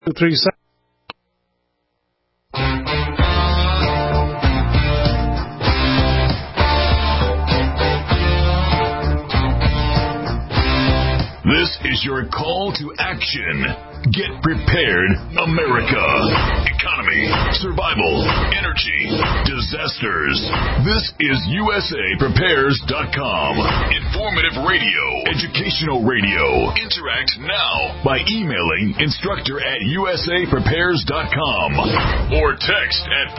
237. This is your call to action. Get prepared, America. Economy, survival, energy, disasters. This is USAPrepares.com. Informative radio, educational radio. Interact now by emailing instructor@USAPrepares.com or text at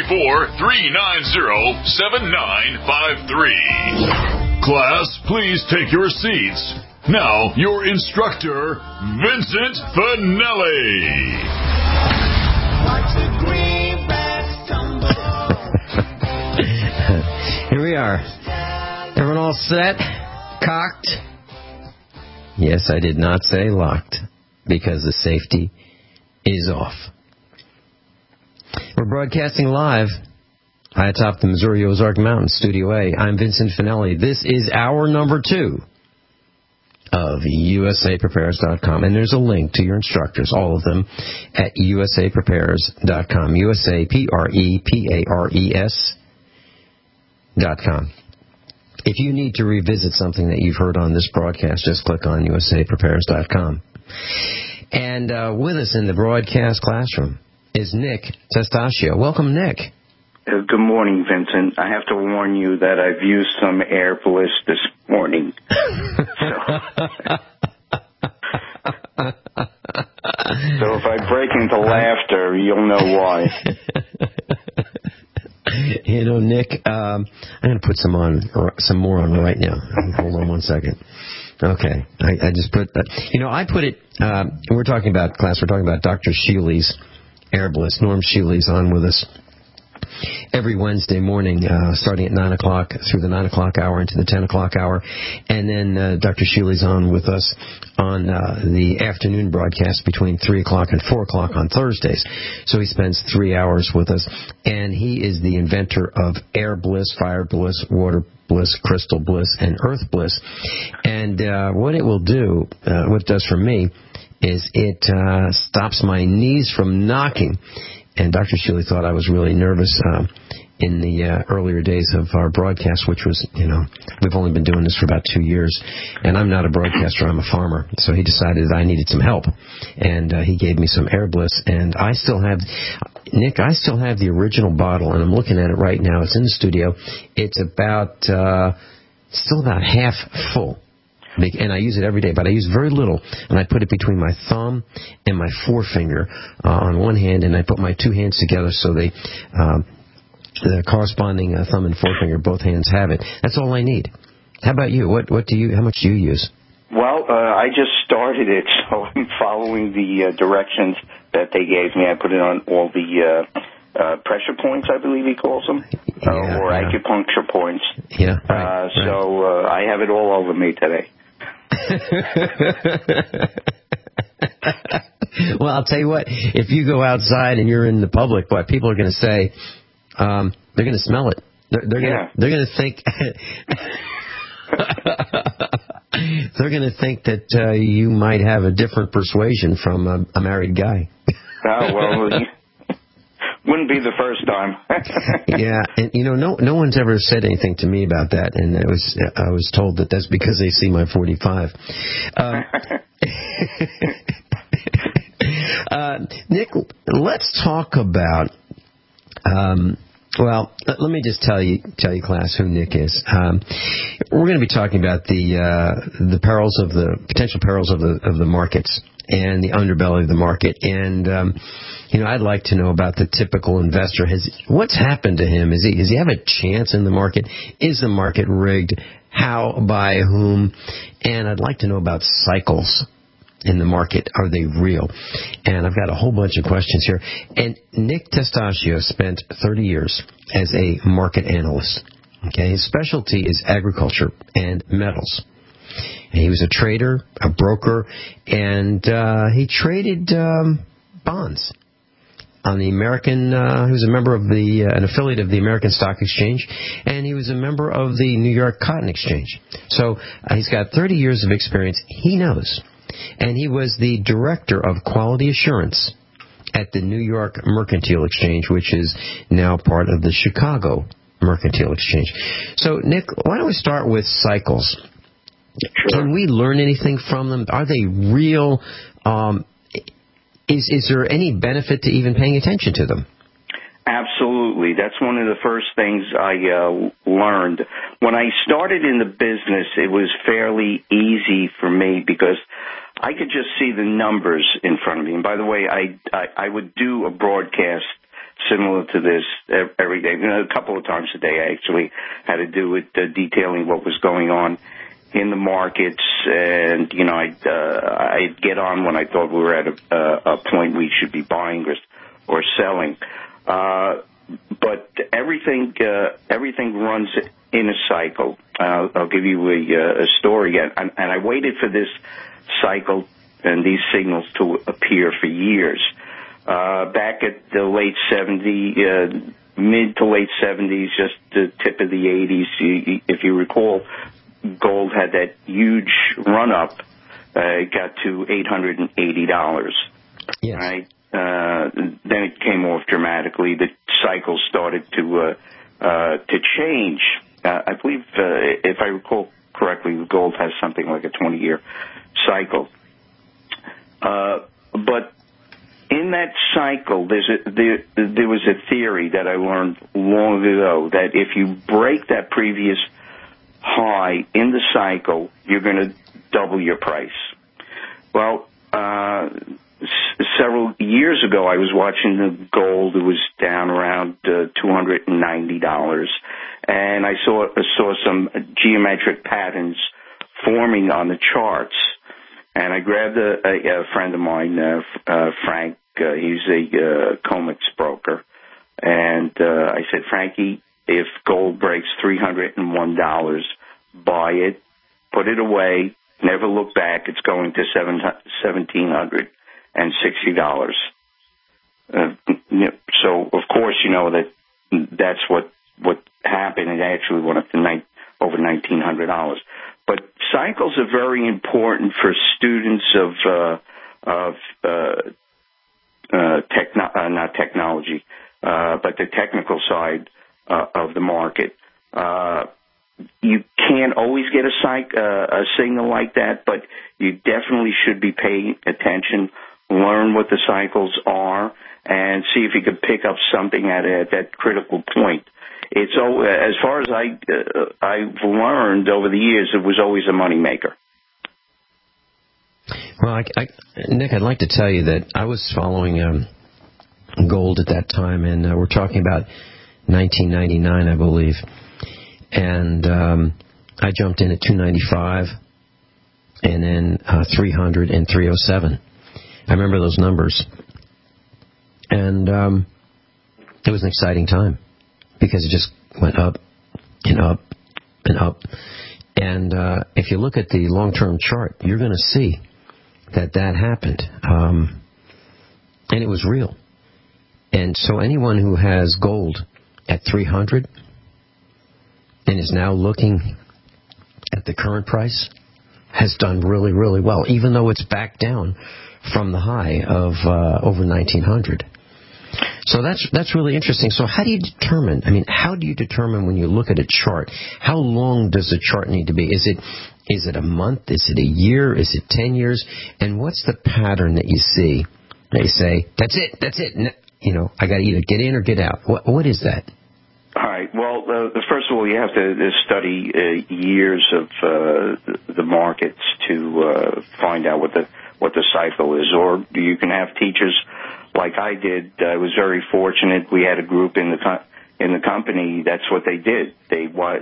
434-390-7953. Class, please take your seats. Now, your instructor, Vincent Finelli. Here we are. Everyone all set? Cocked? Yes, I did not say locked, because the safety is off. We're broadcasting live high atop the Missouri Ozark Mountains, Studio A. I'm Vincent Finelli. This is hour number 2 of USAPrepares.com, and there's a link to your instructors, all of them, at USAPrepares.com, USAPrepares.com. If you need to revisit something that you've heard on this broadcast, just click on USAPrepares.com. And with us in the broadcast classroom is Nick Testaccio. Welcome, Nick. Good morning, Vincent. I have to warn you that I've used some Air Bliss this morning. So if I break into laughter, you'll know why. You know, Nick, I'm going to put some more on right now. Hold on one second. Okay. I just put that. You know, I put it, we're talking about Dr. Sheely's Air Bliss. Norm Sheely's on with us every Wednesday morning, starting at 9 o'clock through the 9 o'clock hour into the 10 o'clock hour. And then Dr. Sheely's on with us on the afternoon broadcast between 3 o'clock and 4 o'clock on Thursdays. So he spends 3 hours with us. And he is the inventor of Air Bliss, Fire Bliss, Water Bliss, Crystal Bliss, and Earth Bliss. And what it will do, what it does for me, is it stops my knees from knocking. And Dr. Sheely thought I was really nervous in the earlier days of our broadcast, which was, we've only been doing this for about 2 years. And I'm not a broadcaster, I'm a farmer. So he decided that I needed some help. And he gave me some Air Bliss. And I still have, Nick, the original bottle. And I'm looking at it right now. It's in the studio. It's about, still about half full. And I use it every day, but I use very little, and I put it between my thumb and my forefinger on one hand, and I put my two hands together so the corresponding thumb and forefinger, both hands have it. That's all I need. How about you? How much do you use? Well, I just started it, so I'm following the directions that they gave me. I put it on all the pressure points, I believe he calls them, or acupuncture points. Yeah. Right, So I have it all over me today. Well, I'll tell you what, if you go outside and you're in the public, what people are going to say, they're going to smell it. They're going to think they're going to think that you might have a different persuasion from a married guy. Oh, well, wouldn't be the first time. Yeah, and no one's ever said anything to me about that, and I was told that that's because they see my 45. Nick, let's talk about. Well, let me just tell you, class, who Nick is. We're going to be talking about the perils of the potential perils of the markets and the underbelly of the market, and I'd like to know about the typical investor. What's happened to him? Does he have a chance in the market? Is the market rigged? How? By whom? And I'd like to know about cycles in the market. Are they real? And I've got a whole bunch of questions here. And Nick Testaccio spent 30 years as a market analyst. Okay, his specialty is agriculture and metals. And he was a trader, a broker, and he traded bonds on the American. He was a member of an affiliate of the American Stock Exchange, and he was a member of the New York Cotton Exchange. So he's got 30 years of experience. He knows and he was the director of quality assurance at the New York Mercantile Exchange, which is now part of the Chicago Mercantile Exchange. So, Nick, why don't we start with cycles? Sure. Can we learn anything from them? Are they real? Is there any benefit to even paying attention to them? Absolutely. That's one of the first things I learned. When I started in the business, it was fairly easy for me because I could just see the numbers in front of me. And by the way, I would do a broadcast similar to this every day. A couple of times a day, I actually had to do it, detailing what was going on in the markets. And, I'd get on when I thought we were at a point we should be buying or selling. But everything runs in a cycle. I'll give you a story, and I waited for this cycle and these signals to appear for years. Back at the late 70s, mid to late 70s, just the tip of the 80s, if you recall, gold had that huge run-up. It got to $880. Yes. Right? Then it came off dramatically. The cycle started to change. I believe, if I recall correctly, gold has something like a 20-year cycle. But in that cycle, there was a theory that I learned long ago that if you break that previous high in the cycle, you're going to double your price. Well, several years ago, I was watching the gold. It was down around $290, and I saw some geometric patterns forming on the charts. And I grabbed a friend of mine, Frank. He's a COMEX broker, and I said, Frankie, if gold breaks $301, buy it, put it away, never look back. It's going to $1,760. So of course you know that's what happened. It actually went up to over $1,900. But cycles are very important for students not technology, but the technical side of the market. You can't always get a signal like that, but you definitely should be paying attention, learn what the cycles are, and see if you can pick up something at that critical point. It's as far as I've learned over the years, it was always a moneymaker. Well, Nick, I'd like to tell you that I was following gold at that time, and we're talking about 1999, I believe. And I jumped in at $295, and then $300 and $307. I remember those numbers. And it was an exciting time because it just went up and up and up. And if you look at the long-term chart, you're going to see that happened. And it was real. And so anyone who has gold at $300 and is now looking at the current price has done really, really well, even though it's back down from the high of over 1,900. So that's really interesting. So how do you determine? How do you determine when you look at a chart? How long does the chart need to be? Is it a month? Is it a year? Is it 10 years? And what's the pattern that you see? They say, that's it. I got to either get in or get out. What is that? All right. Well, first of all, you have to study years of the markets to find out what the cycle is. Or you can have teachers like I did. I was very fortunate. We had a group in the company. That's what they did. They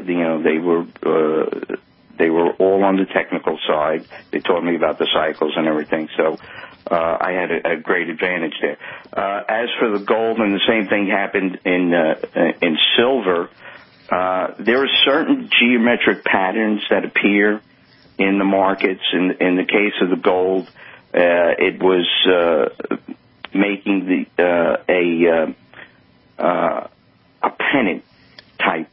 were all on the technical side. They taught me about the cycles and everything. So I had a great advantage there. As for the gold, and the same thing happened in silver, there are certain geometric patterns that appear in the markets. In the case of the gold, it was making a pennant type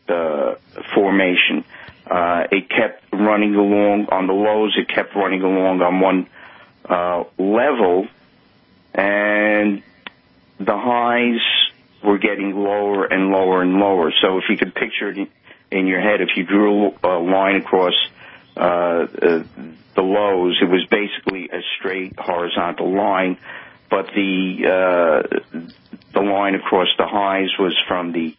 formation. It kept running along on the lows. It kept running along on level, and the highs were getting lower and lower and lower. So if you could picture it in your head, if you drew a line across the lows, it was basically a straight horizontal line, but the line across the highs was from the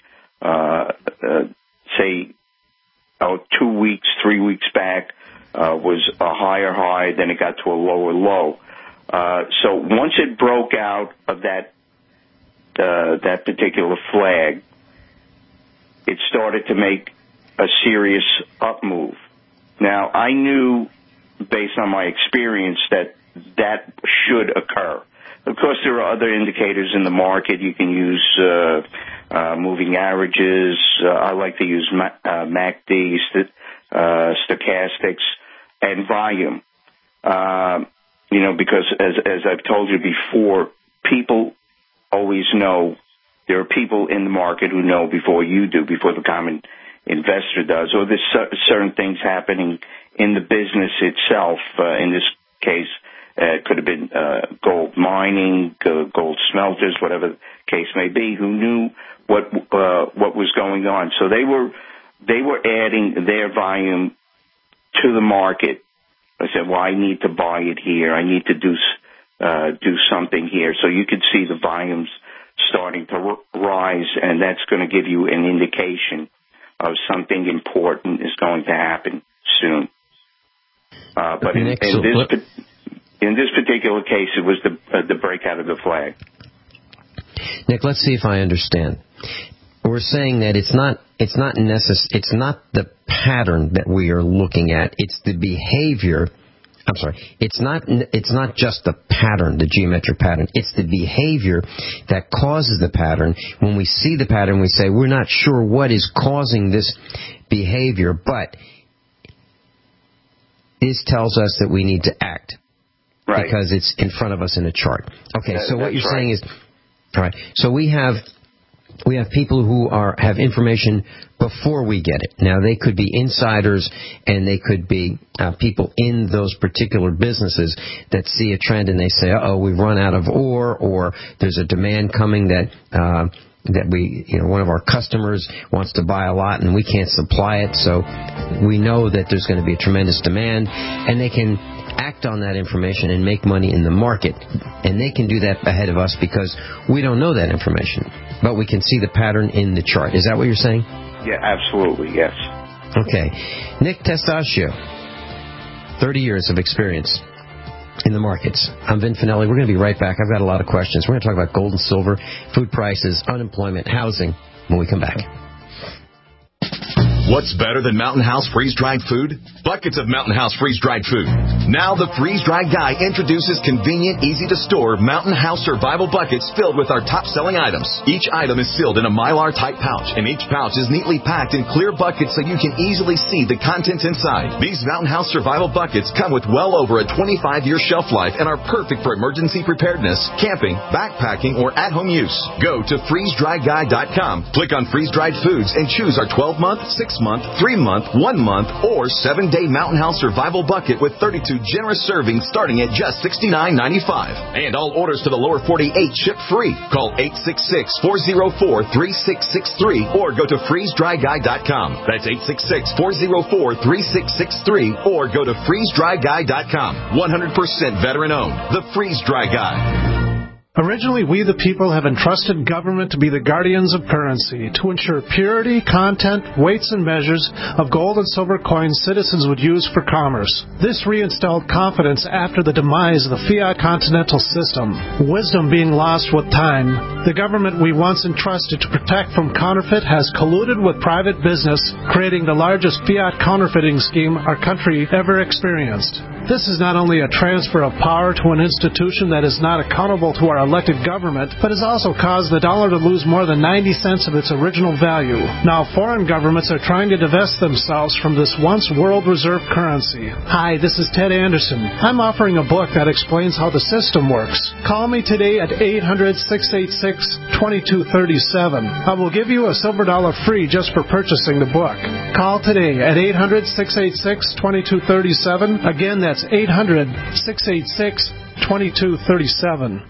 say 2 weeks, 3 weeks back, was a higher high, then it got to a lower low. So once it broke out of that particular flag, it started to make a serious up move. Now, I knew, based on my experience, that should occur. Of course, there are other indicators in the market. You can use moving averages. I like to use MACD, stochastics, and volume. Because as I've told you before, people always know. There are people in the market who know before you do, before the common investor does, or there's certain things happening in the business itself. In this case, it could have been gold mining, gold smelters, whatever the case may be, who knew what was going on. So they were adding their volume to the market. I said, well, I need to buy it here. I need to do something here. So you could see the volumes starting to rise, and that's going to give you an indication of something important is going to happen soon. But in this particular case, it was the breakout of the flag. Nick, let's see if I understand. We're saying that it's not the pattern that we are looking at. It's the behavior. I'm sorry. It's not just the pattern, the geometric pattern. It's the behavior that causes the pattern. When we see the pattern, we say we're not sure what is causing this behavior, but this tells us that we need to act. Right. Because it's in front of us in a chart. Okay, so what you're saying is, all right, so we have people who have information before we get it. Now, they could be insiders, and they could be people in those particular businesses that see a trend and they say, uh-oh, we've run out of ore, or there's a demand coming that one of our customers wants to buy a lot and we can't supply it, so we know that there's going to be a tremendous demand, and they can act on that information and make money in the market. And they can do that ahead of us because we don't know that information, but we can see the pattern in the chart. Is that what you're saying? Yeah, absolutely, yes. Okay. Nick Testaccio, 30 years of experience in the markets. I'm Vin Finelli. We're going to be right back. I've got a lot of questions. We're going to talk about gold and silver, food prices, unemployment, housing when we come back. What's better than Mountain House freeze-dried food? Buckets of Mountain House freeze-dried food. Now the freeze-dried guy introduces convenient, easy-to-store Mountain House survival buckets filled with our top-selling items. Each item is sealed in a Mylar-type pouch, and each pouch is neatly packed in clear buckets so you can easily see the contents inside. These Mountain House survival buckets come with well over a 25-year shelf life and are perfect for emergency preparedness, camping, backpacking, or at-home use. Go to freezedryguy.com, click on freeze-dried foods, and choose our 12-month, 6-month, 3-month, 1-month, or 7-day Mountain House survival bucket with 32 generous servings starting at just $69.95. And all orders to the lower 48 ship free. Call 866-404-3663 or go to freezedryguy.com. That's 866-404-3663 or go to freezedryguy.com. 100% veteran owned. The Freeze Dry Guy. Originally, we the people have entrusted government to be the guardians of currency, to ensure purity, content, weights, and measures of gold and silver coins citizens would use for commerce. This reinstalled confidence after the demise of the fiat continental system, wisdom being lost with time. The government we once entrusted to protect from counterfeit has colluded with private business, creating the largest fiat counterfeiting scheme our country ever experienced. This is not only a transfer of power to an institution that is not accountable to our elected government, but has also caused the dollar to lose more than 90 cents of its original value. Now, foreign governments are trying to divest themselves from this once world reserve currency. Hi, this is Ted Anderson. I'm offering a book that explains how the system works. Call me today at 800-686-2237. I will give you a silver dollar free just for purchasing the book. Call today at 800-686-2237. Again, that's That's 800-686-2237.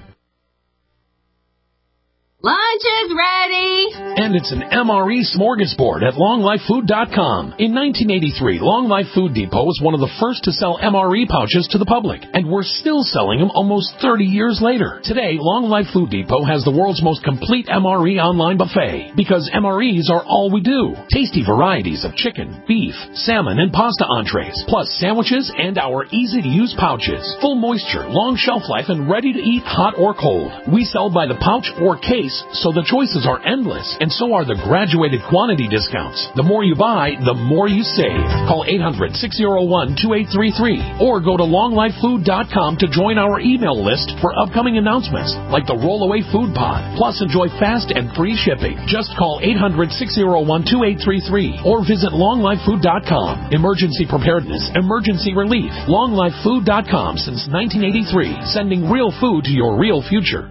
Lunch is ready! And it's an MRE smorgasbord at longlifefood.com. In 1983, Long Life Food Depot was one of the first to sell MRE pouches to the public, and we're still selling them almost 30 years later. Today, Long Life Food Depot has the world's most complete MRE online buffet, because MREs are all we do. Tasty varieties of chicken, beef, salmon, and pasta entrees, plus sandwiches and our easy-to-use pouches. Full moisture, long shelf life, and ready to eat hot or cold. We sell by the pouch or case, so the choices are endless, and so are the graduated quantity discounts. The more you buy, the more you save. Call 800-601-2833 or go to longlifefood.com to join our email list for upcoming announcements like the Rollaway Food Pod. Plus, enjoy fast and free shipping. Just call 800-601-2833 or visit longlifefood.com. Emergency preparedness, emergency relief. longlifefood.com since 1983, sending real food to your real future.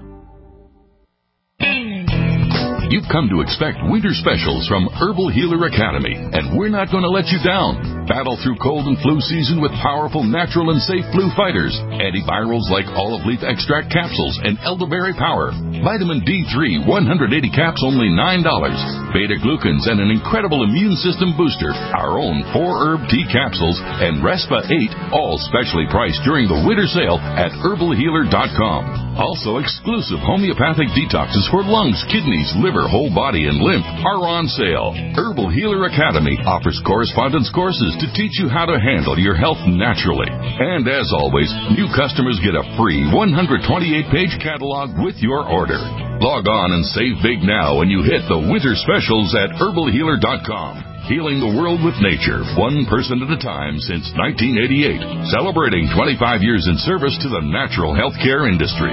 You've come to expect winter specials from Herbal Healer Academy, and we're not going to let you down. Battle through cold and flu season with powerful, natural, and safe flu fighters. Antivirals like olive leaf extract capsules and elderberry power. Vitamin D3, 180 caps, only $9. Beta-glucans and an incredible immune system booster. Our own 4-herb tea capsules and Respa 8, all specially priced during the winter sale at herbalhealer.com. Also, exclusive homeopathic detoxes for lungs, kidneys, liver, whole body, and lymph are on sale. Herbal Healer Academy offers correspondence courses to teach you how to handle your health naturally. And as always, new customers get a free 128-page catalog with your order. Log on and save big now when you hit the winter specials at herbalhealer.com. Healing the world with nature, one person at a time since 1988. Celebrating 25 years in service to the natural healthcare industry.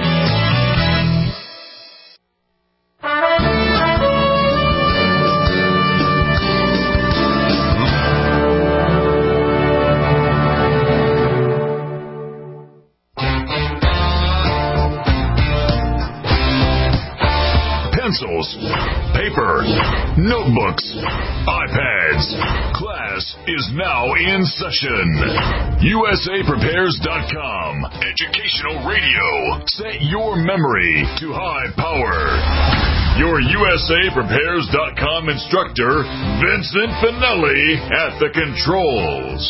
Pencils, paper, notebooks, iPads. Class is now in session. USAPrepares.com. Educational radio. Set your memory to high power. Your USAPrepares.com instructor, Vincent Finelli, at the controls.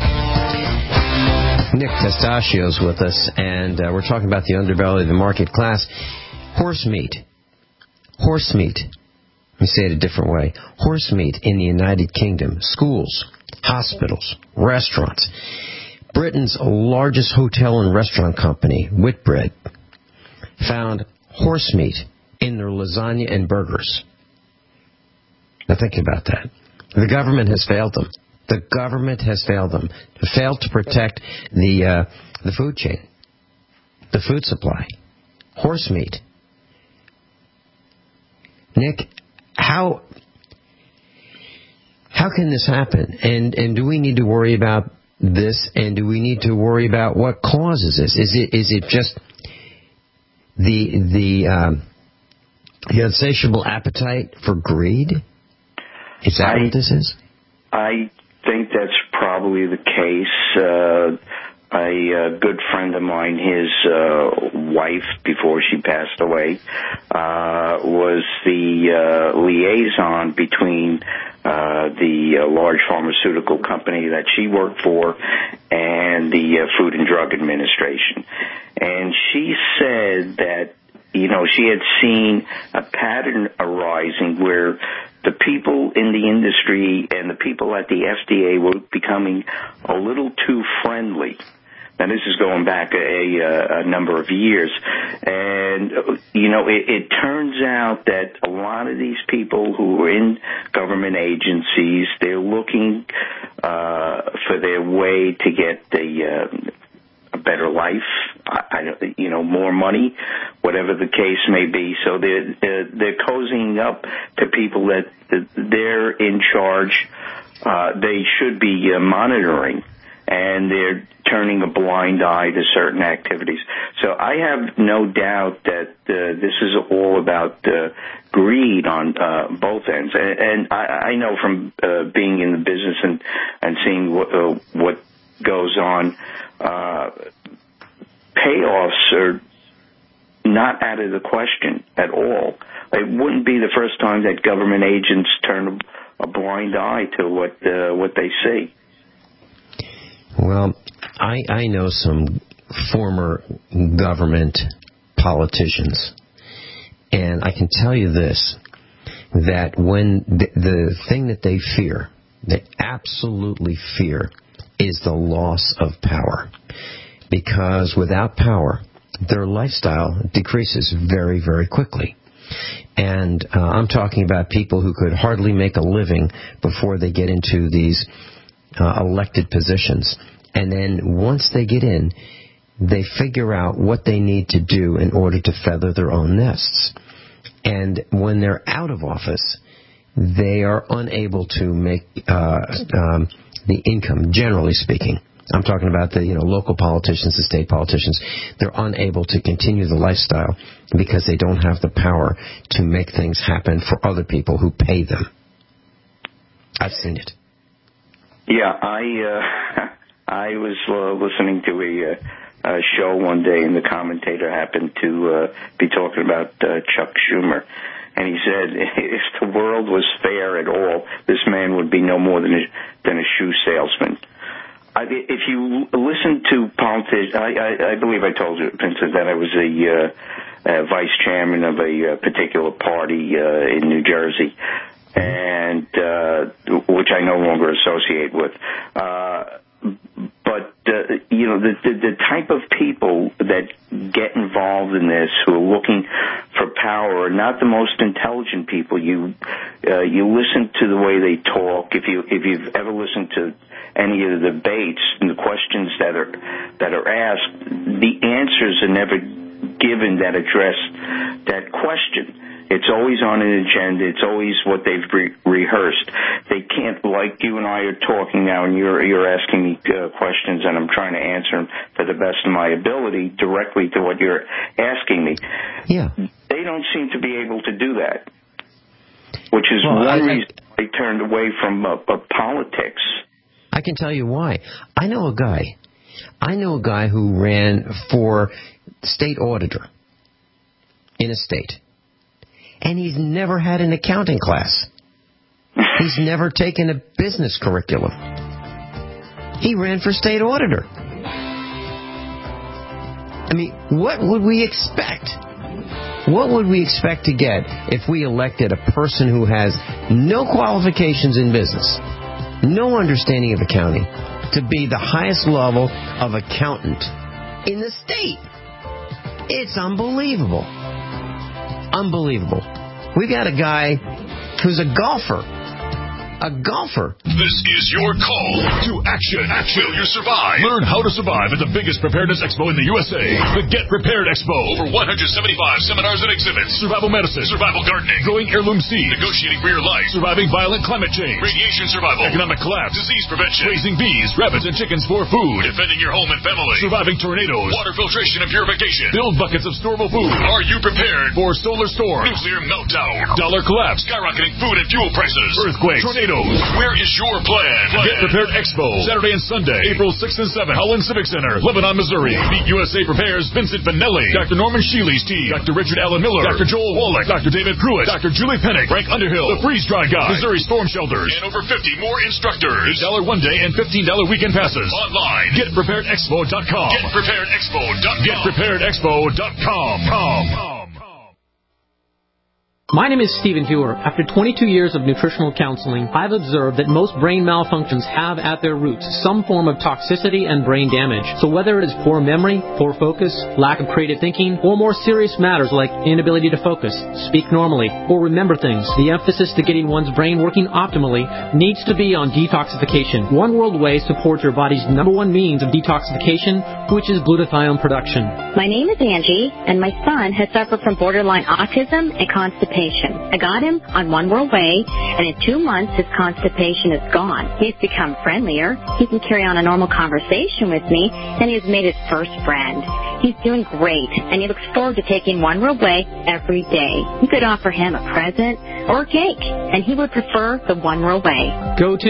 Nick Testacio's with us, and we're talking about the underbelly of the market class. Horse meat. Horse meat. Let me say it a different way. Horse meat in the United Kingdom. Schools, hospitals, restaurants. Britain's largest hotel and restaurant company, Whitbread, found horse meat in their lasagna and burgers. Now think about that. The government has failed them. The government has failed them. Failed to protect the food chain, the food supply. Horse meat. Nick, how can this happen? And do we need to worry about this? And do we need to worry about what causes this? Is it just the insatiable appetite for greed? Is that what this is? I think that's probably the case. A good friend of mine, his wife, before she passed away, was the liaison between the large pharmaceutical company that she worked for and the Food and Drug Administration. And she said that, she had seen a pattern arising where the people in the industry and the people at the FDA were becoming a little too friendly. Now, this is going back a number of years. And, it turns out that a lot of these people who are in government agencies, they're looking for their way to get a better life, more money, whatever the case may be. So they're cozying up to people that they're in charge. They should be monitoring, and they're turning a blind eye to certain activities. So I have no doubt that this is all about greed on both ends. And I know from being in the business and seeing what goes on, payoffs are not out of the question at all. It wouldn't be the first time that government agents turn a blind eye to what they see. Well, I know some former government politicians, and I can tell you this, that when the thing that they fear, they absolutely fear, is the loss of power. Because without power, their lifestyle decreases very, very quickly. And I'm talking about people who could hardly make a living before they get into these elected positions. And then once they get in, they figure out what they need to do in order to feather their own nests. And when they're out of office, they are unable to make the income, generally speaking. I'm talking about the local politicians, the state politicians. They're unable to continue the lifestyle because they don't have the power to make things happen for other people who pay them. I've seen it. Yeah, I was listening to a show one day, and the commentator happened to be talking about Chuck Schumer. And he said, if the world was fair at all, this man would be no more than a shoe salesman. If you listen to politicians, I believe I told you, Vincent, that I was a vice chairman of a particular party in New Jersey, and which I no longer associate with. But the type of people that get involved in this, who are looking for power, are not the most intelligent people. You listen to the way they talk. If you've ever listened to any of the debates and the questions that are asked, the answers are never given that address that question. It's always on an agenda. It's always what they've rehearsed. They can't, like you and I are talking now, and you're asking me questions, and I'm trying to answer them to the best of my ability directly to what you're asking me. Yeah. They don't seem to be able to do that, which is one reason I turned away from politics. I can tell you why. I know a guy who ran for state auditor in a state. And he's never had an accounting class. He's never taken a business curriculum. He ran for state auditor. I mean, what would we expect? What would we expect to get if we elected a person who has no qualifications in business, no understanding of accounting, to be the highest level of accountant in the state? It's unbelievable. Unbelievable. We got a guy who's a golfer. This is your call to action. Will you survive? Learn how to survive at the biggest preparedness expo in the USA, the Get Prepared Expo. Over 175 seminars and exhibits. Survival medicine, survival gardening, growing heirloom seeds, negotiating for your life, surviving violent climate change, radiation survival, economic collapse, disease prevention, raising bees, rabbits, and chickens for food, defending your home and family, surviving tornadoes, water filtration and purification, build buckets of storable food. Are you prepared for solar storm, nuclear meltdown, dollar collapse, skyrocketing food and fuel prices, earthquakes, tornadoes? Where is your plan? Get Prepared Expo, Saturday and Sunday, April 6th and 7th, Holland Civic Center, Lebanon, Missouri. Meet USA Prepares Vincent Finelli, Dr. Norman Shealy's team, Dr. Richard Allen Miller, Dr. Joel Wallach, Dr. David Pruitt, Dr. Julie Pennick, Frank Underhill, the Freeze Dry Guy, Missouri Storm Shelters, and over 50 more instructors. $8 one-day and $15 weekend passes. Online, GetPreparedExpo.com. GetPreparedExpo.com. GetPreparedExpo.com. My name is Stephen Hewer. After 22 years of nutritional counseling, I've observed that most brain malfunctions have at their roots some form of toxicity and brain damage. So whether it is poor memory, poor focus, lack of creative thinking, or more serious matters like inability to focus, speak normally, or remember things, the emphasis to getting one's brain working optimally needs to be on detoxification. One World Whey supports your body's number one means of detoxification, which is glutathione production. My name is Angie, and my son has suffered from borderline autism and constipation. I got him on One World Whey, and in 2 months his constipation is gone. He's become friendlier. He can carry on a normal conversation with me, and he has made his first friend. He's doing great, and he looks forward to taking One World Whey every day. You could offer him a present or a cake, and he would prefer the One World Whey. Go to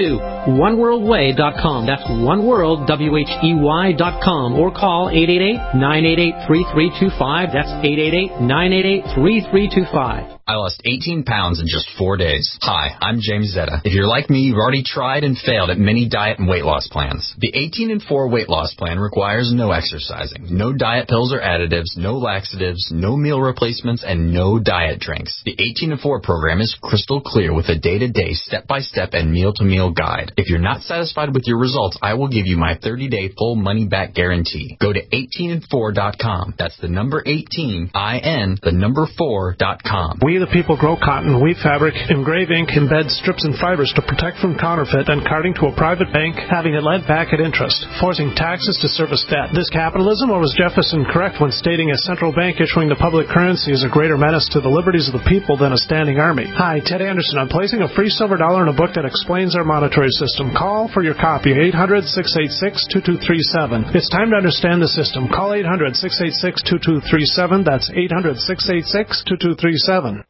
oneworldway.com. That's oneworld, or call 888-988-3325. That's 888-988-3325. I lost 18 pounds in just 4 days. Hi, I'm James Zetta. If you're like me, you've already tried and failed at many diet and weight loss plans. The 18 and 4 weight loss plan requires no exercising, no diet pills or additives, no laxatives, no meal replacements, and no diet drinks. The 18 and 4 program is crystal clear with a day-to-day, step-by-step, and meal-to-meal guide. If you're not satisfied with your results, I will give you my 30-day full money-back guarantee. Go to 18and4.com. That's the number 18, I-N, the number 4.com. We the people grow cotton, weave fabric, engrave ink, embed strips and fibers to protect from counterfeit and carting to a private bank, having it lent back at interest, forcing taxes to service debt. This capitalism, or was Jefferson correct when stating a central bank issuing the public currency is a greater menace to the liberties of the people than a standing army? Hi, Ted Anderson. I'm placing a free silver dollar in a book that explains our monetary system. Call for your copy, 800-686-2237. It's time to understand the system. Call 800-686-2237. That's 800-686-2237.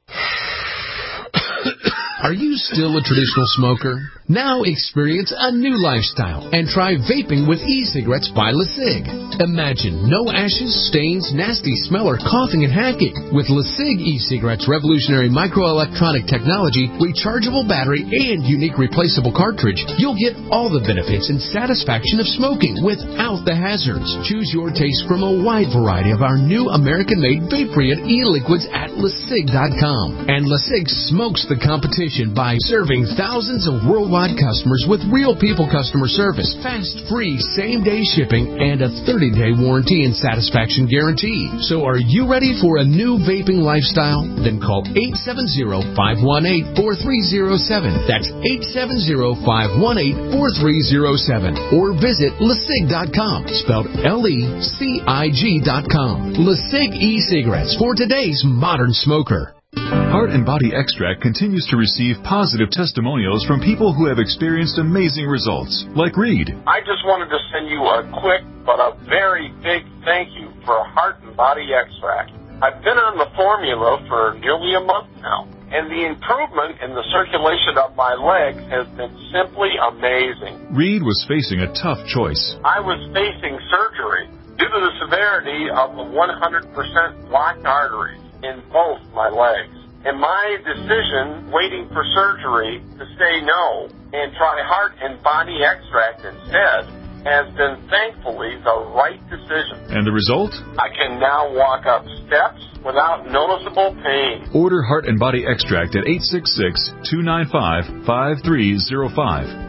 Are you still a traditional smoker? Now experience a new lifestyle and try vaping with e-cigarettes by LeSig. Imagine no ashes, stains, nasty smell, or coughing and hacking. With LeSig e-cigarettes' revolutionary microelectronic technology, rechargeable battery, and unique replaceable cartridge, you'll get all the benefits and satisfaction of smoking without the hazards. Choose your taste from a wide variety of our new American-made vape-free e-liquids at LeSig.com. And LeSig smokes the competition by serving thousands of worldwide customers with real people customer service, fast, free, same-day shipping, and a 30-day warranty and satisfaction guarantee. So are you ready for a new vaping lifestyle? Then call 870-518-4307. That's 870-518-4307. Or visit LeSig.com, spelled LECIG.com. LeSig e-cigarettes for today's modern smoker. Heart and Body Extract continues to receive positive testimonials from people who have experienced amazing results, like Reed. I just wanted to send you a quick but a very big thank you for Heart and Body Extract. I've been on the formula for nearly a month now, and the improvement in the circulation of my legs has been simply amazing. Reed was facing a tough choice. I was facing surgery due to the severity of the 100% blocked arteries in both my legs. And my decision, waiting for surgery, to say no and try Heart and Body Extract instead, has been thankfully the right decision. And the result? I can now walk up steps without noticeable pain. Order Heart and Body Extract at 866-295-5305,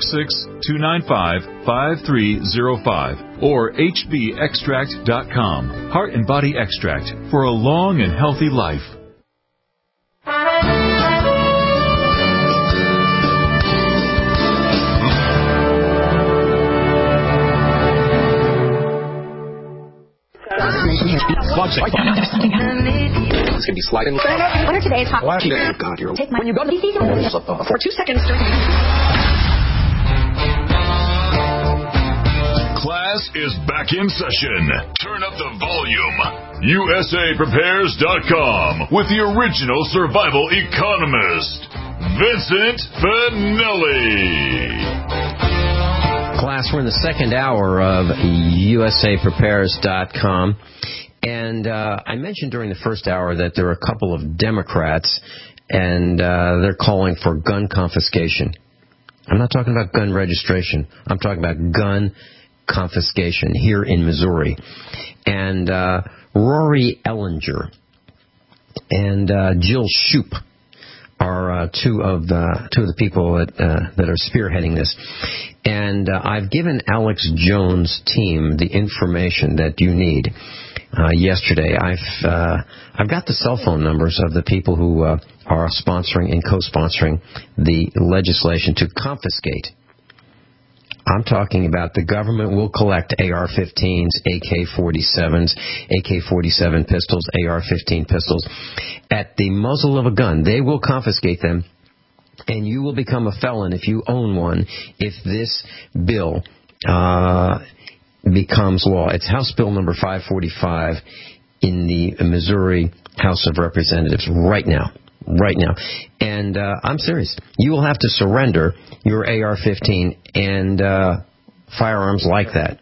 866-295-5305, or hbextract.com. Heart and Body Extract for a long and healthy life. It's going to be sliding. What are today's hot? Oh, God, you're... Take my... When you go to the DC, for 2 seconds... Class is back in session. Turn up the volume. USAPrepares.com with the original survival economist, Vincent Finelli. Class, we're in the second hour of USAPrepares.com. And I mentioned during the first hour that there are a couple of Democrats, and they're calling for gun confiscation. I'm not talking about gun registration. I'm talking about gun confiscation here in Missouri. And Rory Ellinger and Jill Shoup are two of the people that are spearheading this. And I've given Alex Jones' team the information that you need. Yesterday, I've got the cell phone numbers of the people who are sponsoring and co-sponsoring the legislation to confiscate. I'm talking about the government will collect AR-15s, AK-47s, AK-47 pistols, AR-15 pistols at the muzzle of a gun. They will confiscate them, and you will become a felon if you own one if this bill becomes law. It's House Bill number 545 in the Missouri House of Representatives right now. right now. And I'm serious. You will have to surrender your AR-15 and firearms like that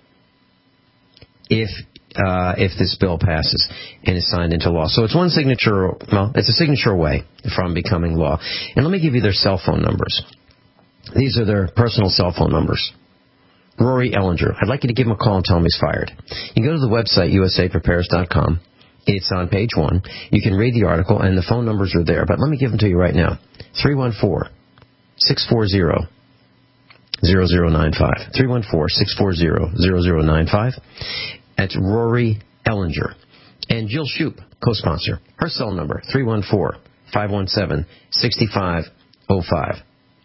if this bill passes and is signed into law. So it's one signature, well, it's a signature away from becoming law. And let me give you their cell phone numbers. These are their personal cell phone numbers. Rory Ellinger. I'd like you to give him a call and tell him he's fired. You go to the website, usaprepares.com. It's on page 1. You can read the article, and the phone numbers are there. But let me give them to you right now. 314-640-0095. 314-640-0095. That's Rory Ellinger. And Jill Shoup, co-sponsor. Her cell number, 314-517-6505.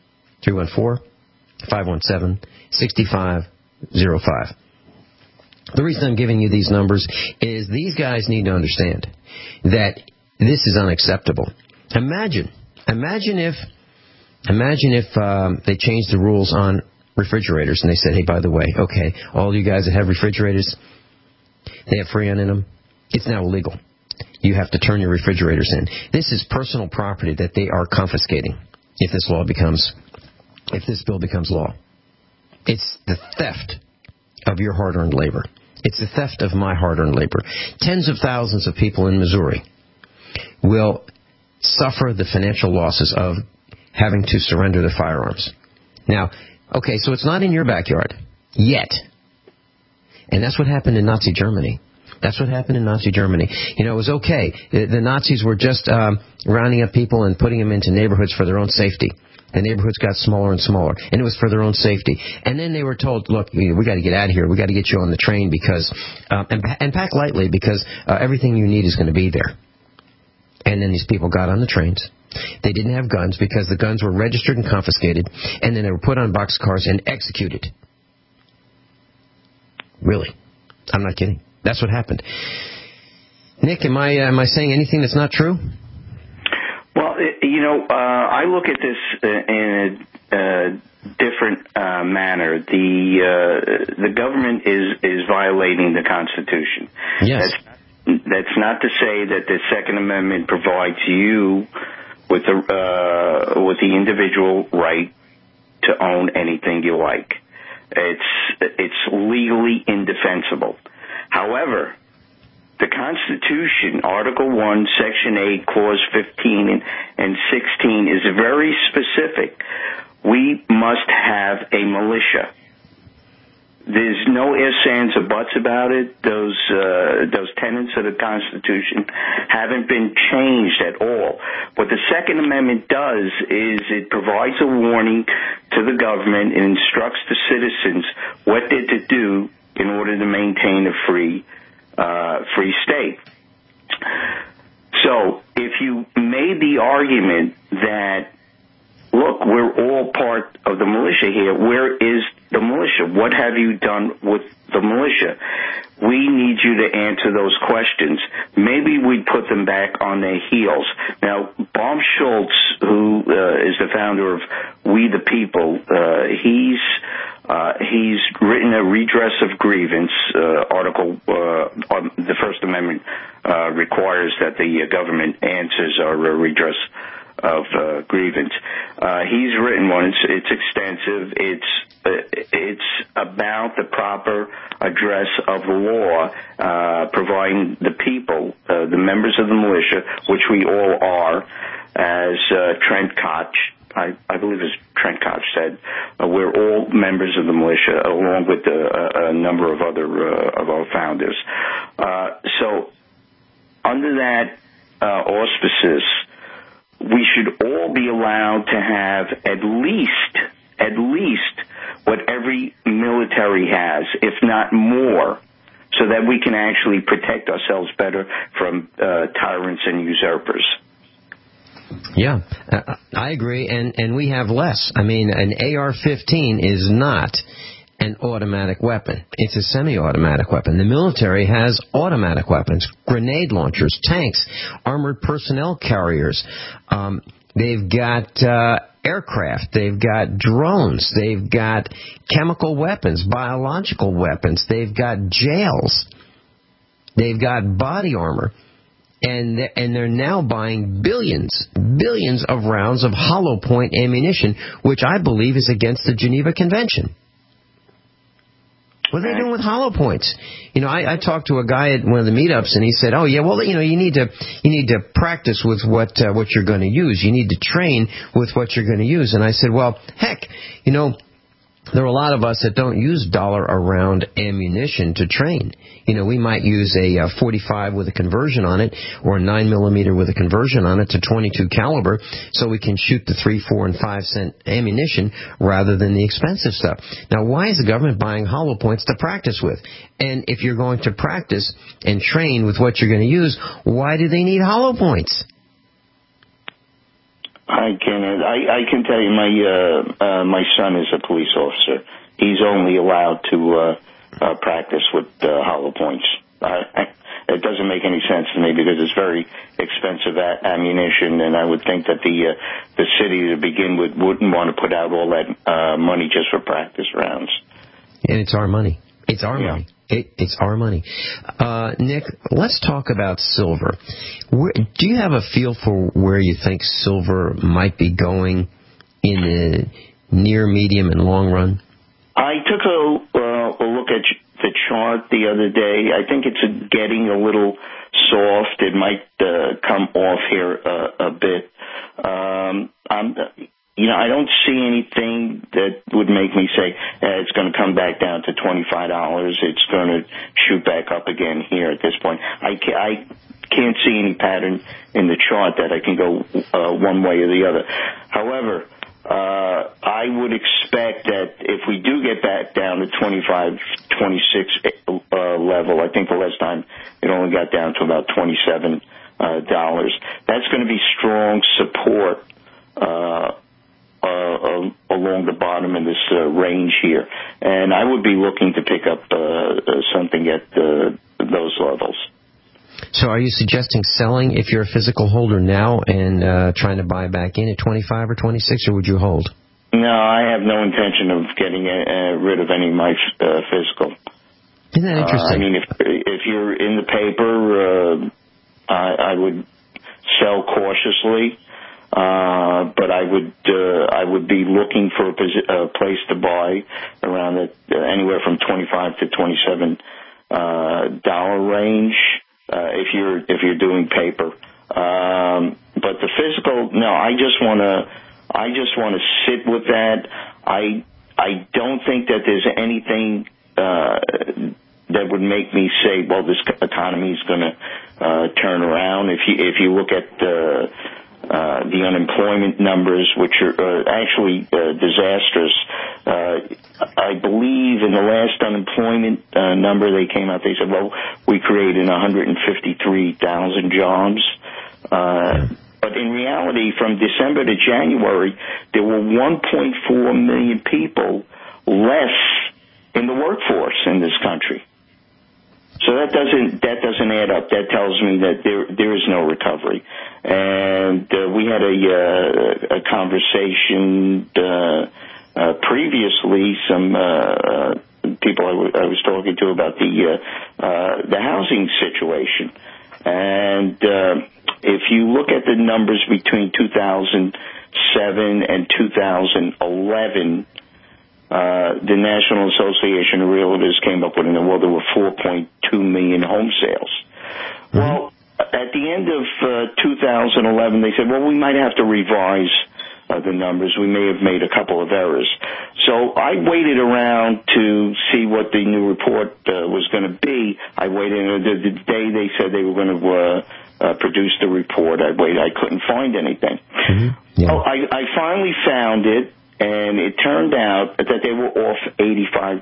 314-517-6505. The reason I'm giving you these numbers is these guys need to understand that this is unacceptable. Imagine if they changed the rules on refrigerators and they said, hey, by the way, okay, all you guys that have refrigerators, they have Freon in them, it's now illegal. You have to turn your refrigerators in. This is personal property that they are confiscating if this bill becomes law. It's the theft of your hard-earned labor. It's the theft of my hard-earned labor. Tens of thousands of people in Missouri will suffer the financial losses of having to surrender their firearms. Now, okay, so it's not in your backyard yet. And that's what happened in Nazi Germany. That's what happened in Nazi Germany. You know, it was okay. The Nazis were just rounding up people and putting them into neighborhoods for their own safety. The neighborhoods got smaller and smaller, and it was for their own safety. And then they were told, look, we got to get out of here. We got to get you on the train because, and pack lightly because everything you need is going to be there. And then these people got on the trains. They didn't have guns because the guns were registered and confiscated, and then they were put on boxcars and executed. Really. I'm not kidding. That's what happened. Nick, am I saying anything that's not true? Well, I look at this in a different manner. The government is violating the Constitution. Yes. That's not to say that the Second Amendment provides you with the individual right to own anything you like. It's legally indefensible. However, the Constitution, Article 1, Section 8, Clause 15 and 16 is very specific. We must have a militia. There's no ifs, ands, or buts about it. Those tenets of the Constitution haven't been changed at all. What the Second Amendment does is it provides a warning to the government and instructs the citizens what they're to do in order to maintain a free state. So if you made the argument that, look, we're all part of the militia here, where is the militia? What have you done with the militia? We need you to answer those questions. Maybe we put them back on their heels. Now, Bob Schultz, who is the founder of We the People, he's written a redress of grievance article. The First Amendment requires that the government answers our redress of grievance. He's written one. It's extensive. It's about the proper address of the law, providing the people, the members of the militia, which we all are, as Trent Koch, I believe as Trent Koch said, we're all members of the militia, along with a number of other of our founders. So under that auspices, we should all be allowed to have at least what every military has, if not more, so that we can actually protect ourselves better from tyrants and usurpers. Yeah, I agree, and we have less. I mean, an AR-15 is not an automatic weapon. It's a semi-automatic weapon. The military has automatic weapons, grenade launchers, tanks, armored personnel carriers. They've got aircraft. They've got drones. They've got chemical weapons, biological weapons. They've got jails. They've got body armor. And they're now buying billions of rounds of hollow point ammunition, which I believe is against the Geneva Convention. What are they doing with hollow points? I talked to a guy at one of the meetups, and he said, "Oh yeah, well, you need to practice with what you're going to use. You need to train with what you're going to use." And I said, "Well, heck, there are a lot of us that don't use dollar-a-round ammunition to train. We might use a 45 with a conversion on it, or a 9mm with a conversion on it to 22 caliber, so we can shoot the 3, 4, and 5 cent ammunition rather than the expensive stuff. Now, why is the government buying hollow points to practice with? And if you're going to practice and train with what you're going to use, why do they need hollow points?" I can tell you, my son is a police officer. He's only allowed to practice with hollow points. It doesn't make any sense to me because it's very expensive ammunition, and I would think that the city to begin with wouldn't want to put out all that money just for practice rounds. And it's our money. It's our money. It's our money. Nick, let's talk about silver. Do you have a feel for where you think silver might be going in the near, medium, and long run? I took a look at the chart the other day. I think it's getting a little soft. It might come off here a bit. I don't see anything that would make me say it's going to come back down to $25. It's going to shoot back up again here at this point. I can't see any pattern in the chart that I can go one way or the other. However, I would expect that if we do get back down to 25, 26 level, I think the last time it only got down to about $27. That's going to be strong support along the bottom of this range here. And I would be looking to pick up something at those levels. So are you suggesting selling if you're a physical holder now and trying to buy back in at 25 or 26, or would you hold? No, I have no intention of getting rid of any of my physical. Isn't that interesting? If you're in the paper, I would sell cautiously. But I would be looking for a place to buy around anywhere from $25 to $27 range if you're doing paper. But the physical, no, I just want to sit with that. I don't think that there's anything that would make me say, well, this economy is going to turn around. If you look at the unemployment numbers, which are actually disastrous. I believe in the last unemployment number they came out, they said, well, we created 153,000 jobs. But in reality, from December to January, there were 1.4 million people less in the workforce in this country. So that doesn't add up. That tells me that there is no recovery. And we had a conversation previously. Some people I was talking to about the housing situation. And if you look at the numbers between 2007 and 2011. The National Association of Realtors came up with, well, there were 4.2 million home sales. Mm-hmm. Well, at the end of 2011, they said, well, we might have to revise the numbers. We may have made a couple of errors. So I waited around to see what the new report was going to be. I waited the day they said they were going to produce the report. I waited. I couldn't find anything. Mm-hmm. Yeah. I finally found it. And it turned out that they were off 85%.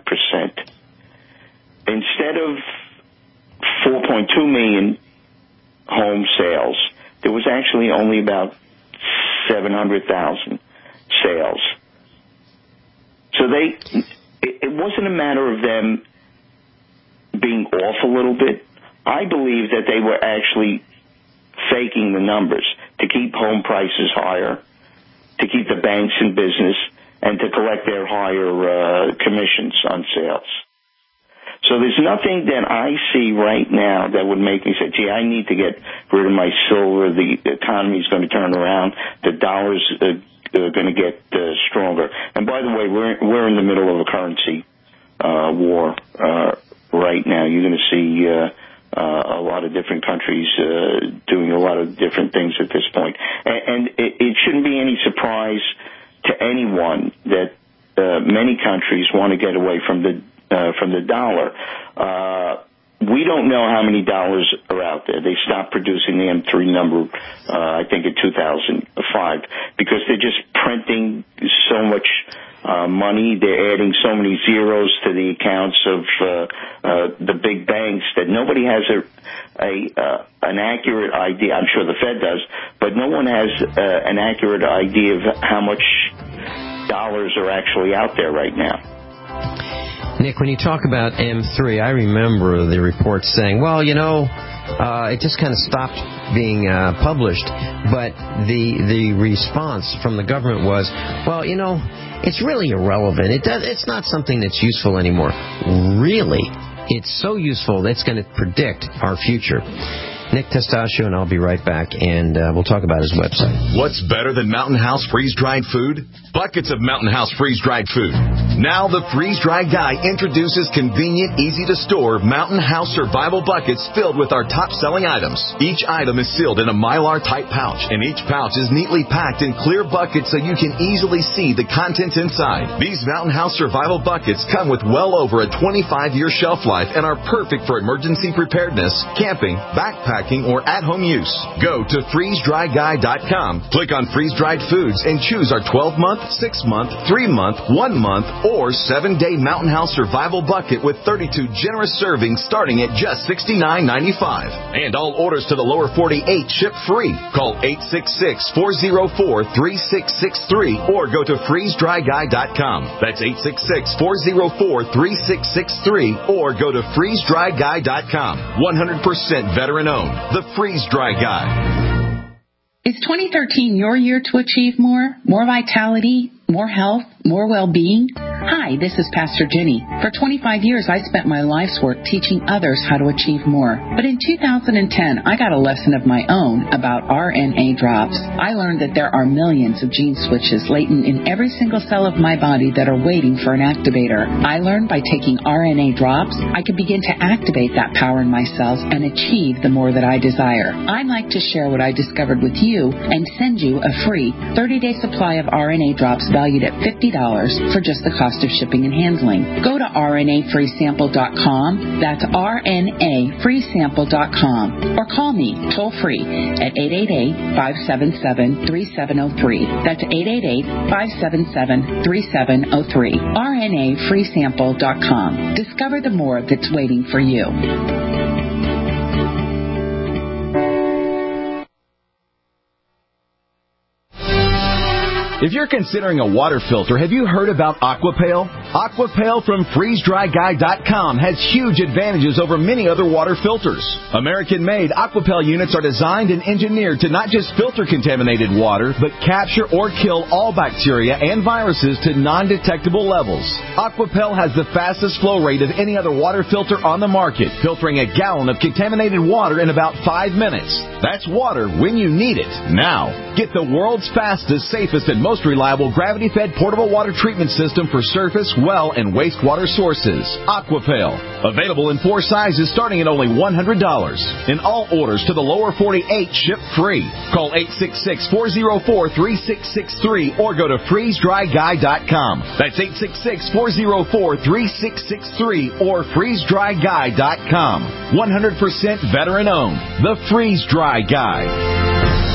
Instead of 4.2 million home sales, there was actually only about 700,000 sales. So it wasn't a matter of them being off a little bit. I believe that they were actually faking the numbers to keep home prices higher, to keep the banks in business, and to collect their higher commissions on sales. So there's nothing that I see right now that would make me say, gee, I need to get rid of my silver. The economy's going to turn around. The dollar's going to get stronger. And by the way, we're in the middle of a currency war right now. You're going to see a lot of different countries doing a lot of different things at this point. And it shouldn't be any surprise to anyone that many countries want to get away from the dollar. We don't know how many dollars are out there. They stopped producing the M3 number, I think, in 2005 because they're just printing so much money. They're adding so many zeros to the accounts of the big banks that nobody has an accurate idea. I'm sure the Fed does, but no one has an accurate idea of how much dollars are actually out there right now. Nick, when you talk about M3, I remember the reports saying, well, it just kind of stopped being published, but the response from the government was, well, it's really irrelevant. It's not something that's useful anymore. Really, it's so useful that it's going to predict our future. Nick Testaccio, and I'll be right back, and we'll talk about his website. What's better than Mountain House freeze-dried food? Buckets of Mountain House freeze-dried food. Now the freeze-dried guy introduces convenient, easy-to-store Mountain House survival buckets filled with our top-selling items. Each item is sealed in a Mylar-type pouch, and each pouch is neatly packed in clear buckets so you can easily see the contents inside. These Mountain House survival buckets come with well over a 25-year shelf life and are perfect for emergency preparedness, camping, backpacking, or at-home use. Go to freezedryguy.com, click on freeze-dried foods, and choose our 12-month, 6-month, 3-month, 1-month, or 7-day Mountain House survival bucket with 32 generous servings starting at just $69.95. And all orders to the lower 48 ship free. Call 866-404-3663 or go to freezedryguy.com. That's 866-404-3663 or go to freezedryguy.com. 100% veteran owned. The Freeze Dry Guy. Is 2013 your year to achieve more? More vitality? More health? More well-being? Hi, this is Pastor Jenny. For 25 years, I spent my life's work teaching others how to achieve more. But in 2010, I got a lesson of my own about RNA drops. I learned that there are millions of gene switches latent in every single cell of my body that are waiting for an activator. I learned by taking RNA drops, I could begin to activate that power in my cells and achieve the more that I desire. I'd like to share what I discovered with you and send you a free 30-day supply of RNA drops valued at $50 for just the cost of shipping and handling. Go to RNAfreesample.com. That's RNAfreesample.com. Or call me toll-free at 888-577-3703. That's 888-577-3703. RNAfreesample.com. Discover the more that's waiting for you. If you're considering a water filter, have you heard about Aquapail? Aquapail from FreezeDryGuy.com has huge advantages over many other water filters. American-made Aquapail units are designed and engineered to not just filter contaminated water, but capture or kill all bacteria and viruses to non-detectable levels. Aquapail has the fastest flow rate of any other water filter on the market, filtering a gallon of contaminated water in about 5 minutes. That's water when you need it, now. Get the world's fastest, safest, and most reliable gravity-fed portable water treatment system for surface, well, and wastewater sources. Aquapail. Available in 4 sizes starting at only $100. And all orders to the lower 48 ship free. Call 866-404-3663 or go to freezedryguy.com. That's 866-404-3663 or freezedryguy.com. 100% veteran owned. The Freeze Dry Guy.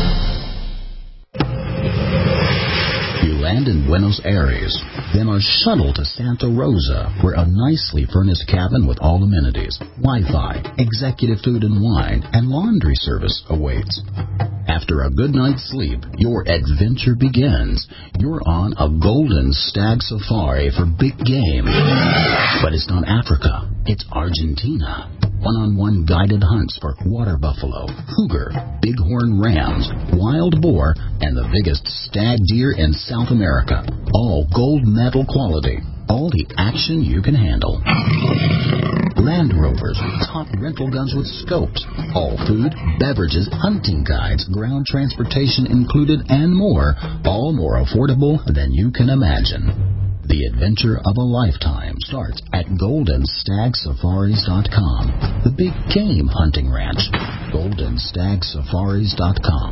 Land in Buenos Aires, then are shuttled to Santa Rosa, where a nicely furnished cabin with all amenities, Wi-Fi, executive food and wine, and laundry service awaits. After a good night's sleep, your adventure begins. You're on a golden stag safari for big game. But it's not Africa, it's Argentina. One-on-one guided hunts for water buffalo, cougar, bighorn rams, wild boar, and the biggest stag deer in South America. All gold medal quality. All the action you can handle. Land Rovers, top rental guns with scopes, all food, beverages, hunting guides, ground transportation included, and more, all more affordable than you can imagine. The adventure of a lifetime starts at GoldenStagSafaris.com, the big game hunting ranch. GoldenStagSafaris.com.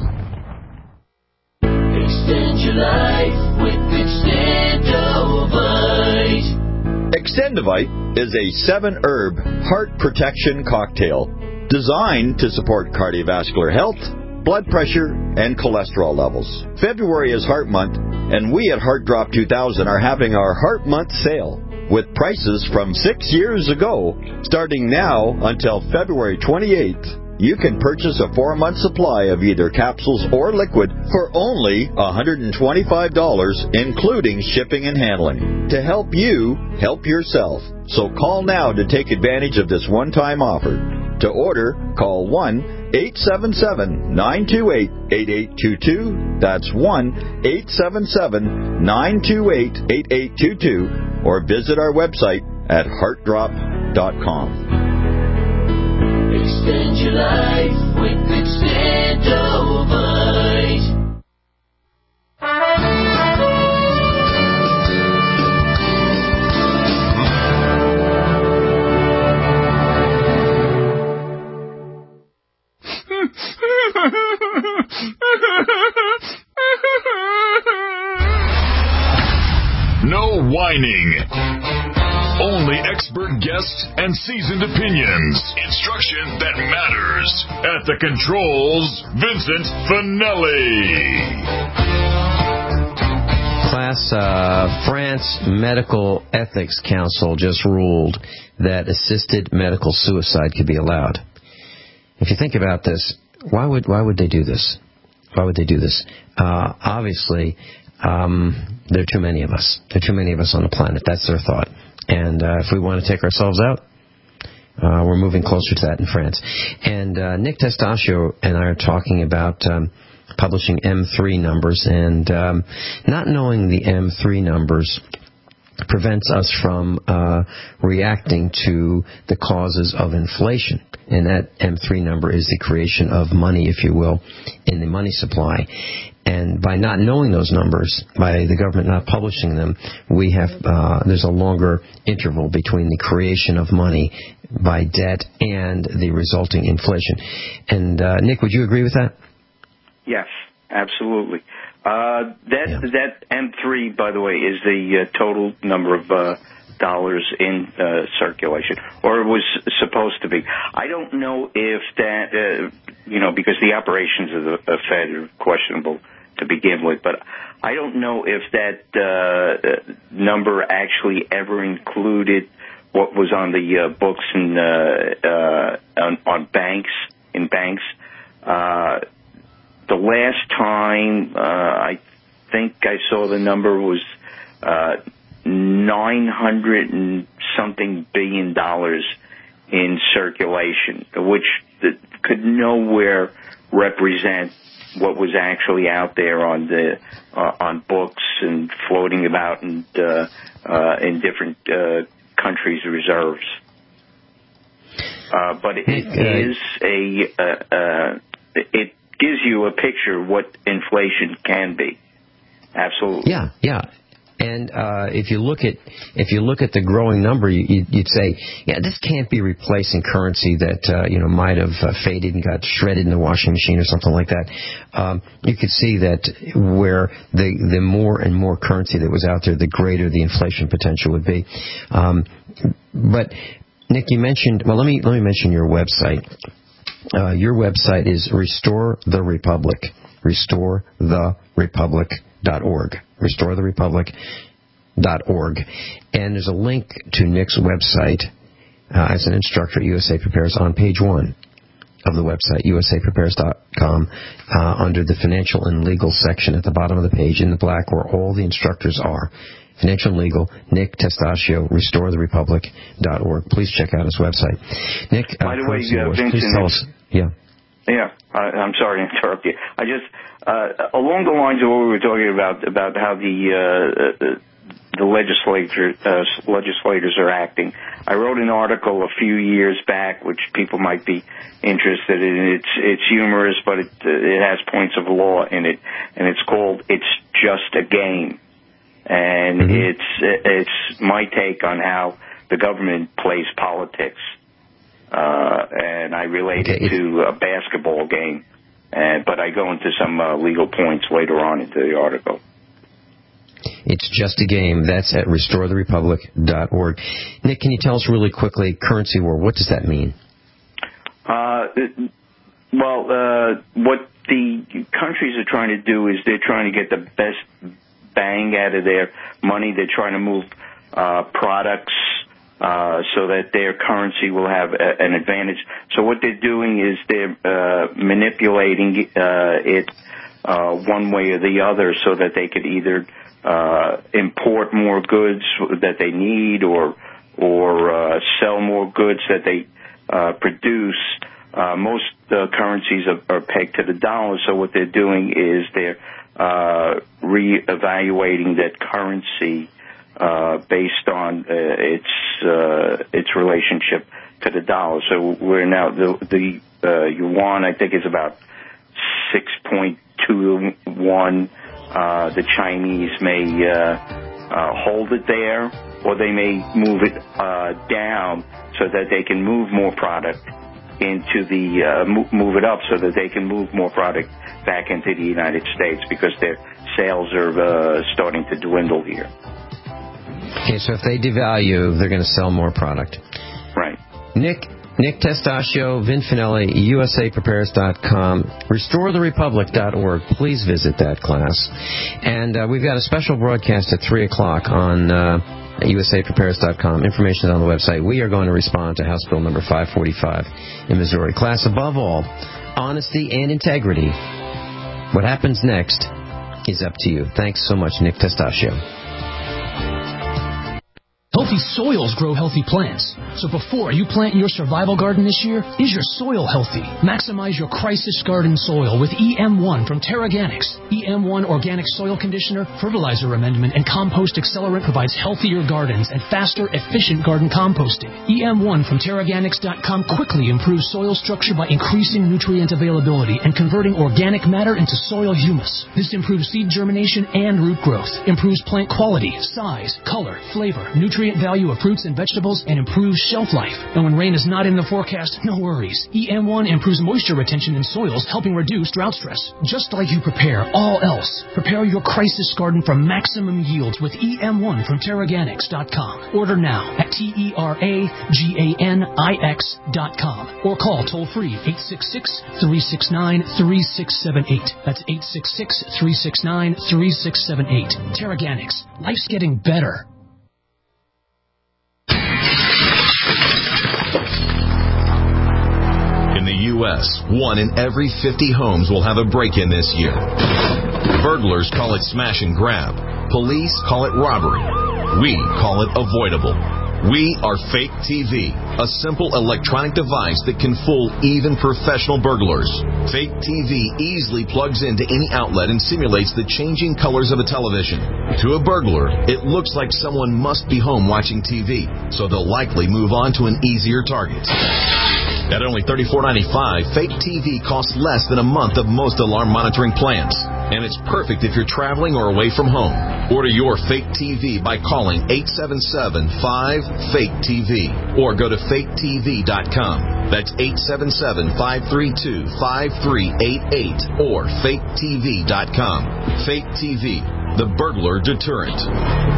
Extend your life with Extendovite. Extendovite is a 7-herb heart protection cocktail designed to support cardiovascular health, blood pressure, and cholesterol levels. February is Heart Month, and we at Heart Drop 2000 are having our Heart Month sale with prices from 6 years ago. Starting now until February 28th, you can purchase a 4-month supply of either capsules or liquid for only $125, including shipping and handling. To help you, help yourself. So call now to take advantage of this one-time offer. To order, call 1-877-928-8822. That's 1-877-928-8822. Or visit our website at heartdrop.com. Extend your life with Extendovite. No whining. Only expert guests and seasoned opinions. Instruction that matters. At the controls, Vincent Finelli. Class, France Medical Ethics Council just ruled that assisted medical suicide could be allowed. If you think about this, why would they do this? Why would they do this? Obviously, there are too many of us. There are too many of us on the planet. That's their thought. And if we want to take ourselves out, we're moving closer to that in France. And Nick Testaccio and I are talking about publishing M3 numbers, and not knowing the M3 numbers prevents us from reacting to the causes of inflation. And that M3 number is the creation of money, if you will, in the money supply. And by not knowing those numbers, by the government not publishing them, we have there's a longer interval between the creation of money by debt and the resulting inflation. And Nick, would you agree with that? Yes, absolutely. That M3, by the way, is the total number of dollars in circulation, or it was supposed to be. I don't know if that, because the operations of the Fed are questionable to begin with, but I don't know if that number actually ever included what was on the books and on banks, in banks. The last time I think I saw the number was $900 and something billion in circulation, which could nowhere represent what was actually out there on the on books and floating about in different countries' reserves. But it is it gives you a picture of what inflation can be. Absolutely. Yeah. And if you look at the growing number, you'd say, yeah, this can't be replacing currency that might have faded and got shredded in the washing machine or something like that. You could see that where the more and more currency that was out there, the greater the inflation potential would be. But Nick, you mentioned. Well, let me mention your website. Your website is Restore the Republic. RestoreTheRepublic.org. RestoreTheRepublic.org. And there's a link to Nick's website as an instructor at USA Prepares on page 1 of the website, usaprepares.com, under the financial and legal section at the bottom of the page in the black where all the instructors are. Financial and legal, Nick Testaccio, RestoreTheRepublic.org. Please check out his website. Nick, by the way, Vincent, please tell us. Yeah. Yeah, I'm sorry to interrupt you. I just along the lines of what we were talking about how the legislators are acting. I wrote an article a few years back, which people might be interested in. It's humorous, but it has points of law in it, and it's called "It's Just a Game," and it's my take on how the government plays politics, and I relate it to a basketball game, but I go into some legal points later on into the article. It's Just a Game. That's at restoretherepublic.org. Nick, can you tell us really quickly, currency war, what does that mean? What the countries are trying to do is they're trying to get the best bang out of their money. They're trying to move products so that their currency will have an advantage. So what they're doing is they're manipulating it one way or the other so that they could either import more goods that they need or sell more goods that they produce. Most currencies are pegged to the dollar, so what they're doing is they're reevaluating that currency based on its relationship to the dollar. So we're now the yuan, I think, is about 6.21. The Chinese may hold it there, or they may move it down so that they can move more product into the move it up so that they can move more product back into the United States because their sales are starting to dwindle here. Okay, so if they devalue, they're going to sell more product. Right. Nick Testaccio, Vin Finelli, USAPrepares.com, RestoreTheRepublic.org. Please visit that class. And we've got a special broadcast at 3 o'clock on USAPrepares.com. Information is on the website. We are going to respond to House Bill number 545 in Missouri. Class, above all, honesty and integrity. What happens next is up to you. Thanks so much, Nick Testaccio. Healthy soils grow healthy plants. So before you plant your survival garden this year, is your soil healthy? Maximize your crisis garden soil with EM1 from TerraGanix. EM1 Organic Soil Conditioner, Fertilizer Amendment, and Compost Accelerant provides healthier gardens and faster, efficient garden composting. EM1 from TerraGanix.com quickly improves soil structure by increasing nutrient availability and converting organic matter into soil humus. This improves seed germination and root growth, improves plant quality, size, color, flavor, nutrient value of fruits and vegetables, and improves shelf life. And when rain is not in the forecast, no worries. EM1 improves moisture retention in soils, helping reduce drought stress. Just like you prepare all else, prepare your crisis garden for maximum yields with EM1 from TerraGanix.com. Order now at TerraGanix.com or call toll-free 866-369-3678. That's 866-369-3678. TerraGanix. Life's getting better. In the U.S., 1 in every 50 homes will have a break-in this year. Burglars call it smash and grab. Police call it robbery. We call it avoidable. We are Fake TV, a simple electronic device that can fool even professional burglars. Fake TV easily plugs into any outlet and simulates the changing colors of a television. To a burglar, it looks like someone must be home watching TV, so they'll likely move on to an easier target. At only $34.95, Fake TV costs less than a month of most alarm monitoring plans. And it's perfect if you're traveling or away from home. Order your Fake TV by calling 877-5-FAKE-TV or go to faketv.com. That's 877-532-5388 or faketv.com. Fake TV, the burglar deterrent.